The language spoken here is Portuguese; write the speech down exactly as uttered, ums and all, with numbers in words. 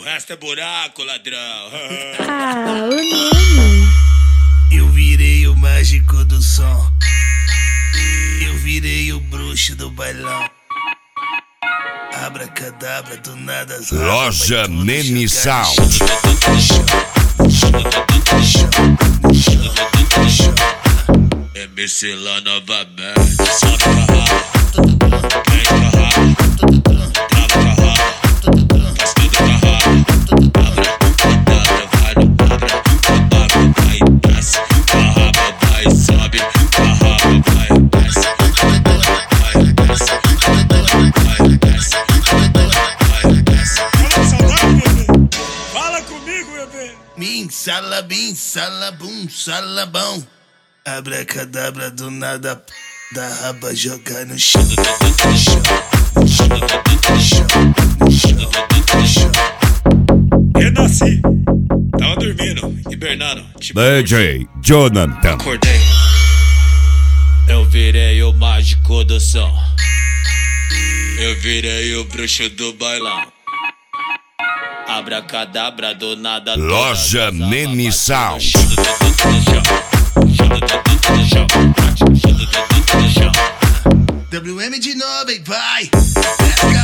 resto é buraco, ladrão. Ah, o Nene. Eu virei o mágico do som. Eu virei o bruxo do bailão. Abracadabra, do nada as Loja Nene Sound. M C lá novamente. Sobe com a raba, vem com a raba, trava com a raba, faz tudo com a raba. Abracadabra, vai no abracadabra, vai desce. Com a raba vai sobe, com a raba vai desce. Vai desce, vai desce, vai desce. Fala comigo, bebê. Min, salabim, salabum, salabão. Abracadabra, do nada da raba jogar no chão. Renasci. Tava dormindo, hibernando. Tipo, D J Jonathan. acordei. Eu virei o mágico do som. Eu virei o bruxo do bailão. Abracadabra, do nada. Loja Nene Sound. W M de novo, hein, vai.